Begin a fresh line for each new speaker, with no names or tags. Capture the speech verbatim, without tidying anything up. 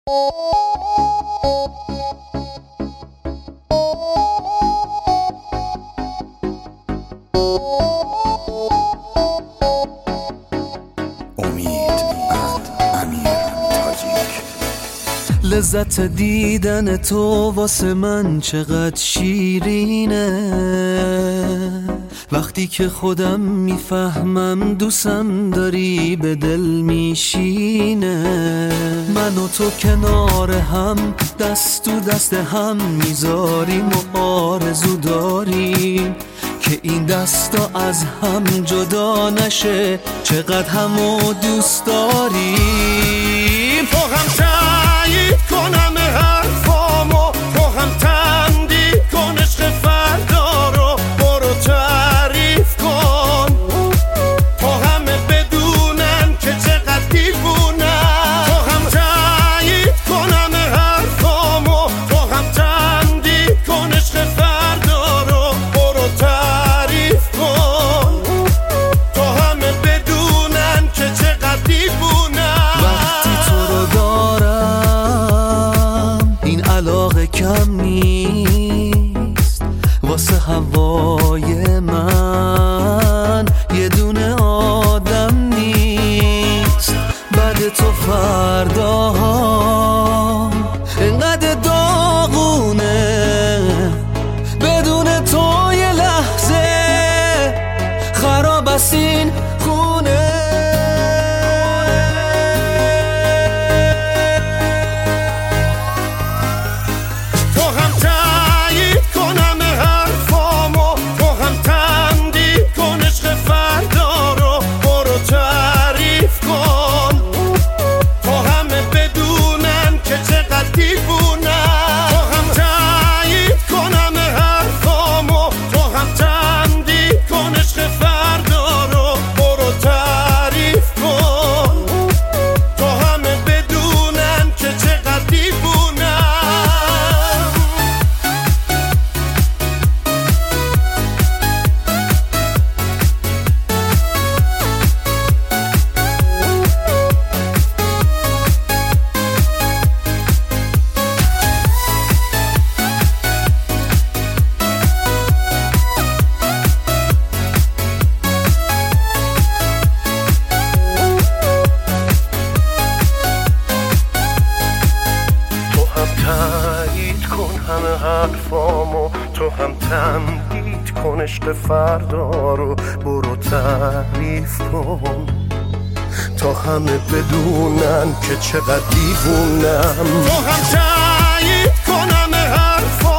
لذت دیدن تو واسه من چقدر شیرینه، وقتی که خودم میفهمم دوستم داری به دل میشینه. من و تو کنار هم دست تو دست هم میذاریم و آرزو داریم که این دستا از هم جدا نشه، چقدر همو دوست داریم.
تو هم تایید کنم حرفامو، تو هم تمدید کن عشق فردا رو، برو تعریف کن تو همه بدونن که چقدر دیوونم. تو هم تایید کنم حرفامو، تو هم تمدید کن عشق فردا رو، برو تعریف کن تو همه بدونن که چقدر دیوونم.
وقتی تو رو دارم این علاقه کم نیست، واسه هوای من یه دونه آدم نیست. بعد تو فرداها اینقدر داغونه، بدون تو یه لحظه خراب است این خونه.
تو هم تایید کنم حرفامو، تو هم تمدید کن عشق فردا رو، برو تعریف کن تو همه بدونن که چقدر دیوونم. تو هم تایید کنم حرفامو، تو هم تمدید کن عشق فردا رو، برو تعریف کن تو همه بدونن که چقدر دیوونم. تو هم تایید کن همه حرفامو، تو هم تمدید کن عشق فردا رو، برو تعریف کن تا همه بدونن که چقدر دیوونم. تو هم تایید کنم حرفامو،